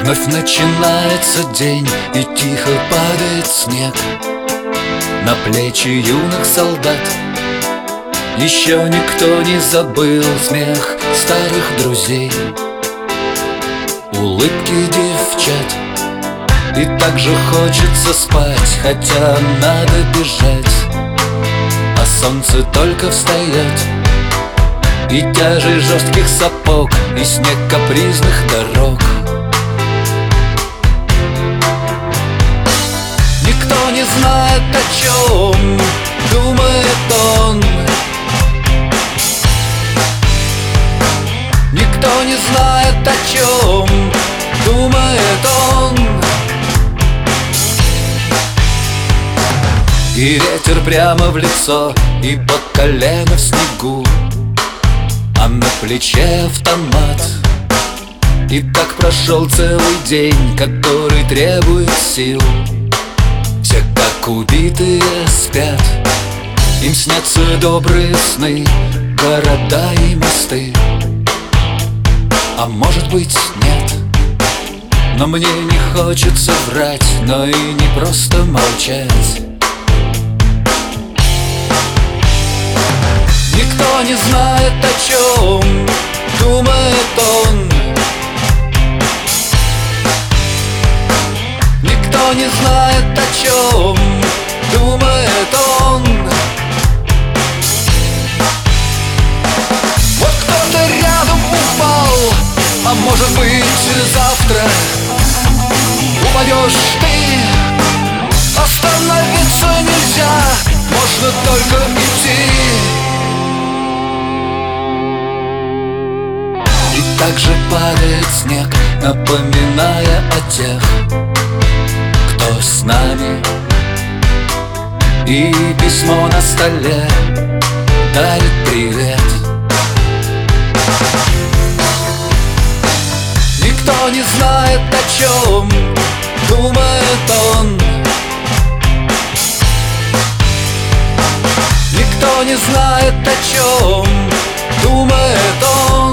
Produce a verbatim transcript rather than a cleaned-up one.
Вновь начинается день, и тихо падает снег на плечи юных солдат. Еще никто не забыл смех старых друзей, улыбки девчат. И так же хочется спать, хотя надо бежать, а солнце только встает. И тяжесть жестких сапог, и снег капризных дорог. Никто не знает, о чем думает он. Никто не знает, о чем думает он. И ветер прямо в лицо, и по колено в снегу, а на плече автомат. И так прошел целый день, который требует сил. Все как убитые спят, им снятся добрые сны, города и мосты. А может быть нет, но мне не хочется врать, но и не просто молчать. Никто не знает, о чем думает он. Никто не знает, о чем думает он. Вот кто-то рядом упал, а может быть завтра упадешь ты. Остановиться нельзя, можно только идти. И так же падает снег, напоминая о тех, кто с нами. И письмо на столе дарит привет. Никто не знает, о чем думает он. Никто не знает, о чем думает он.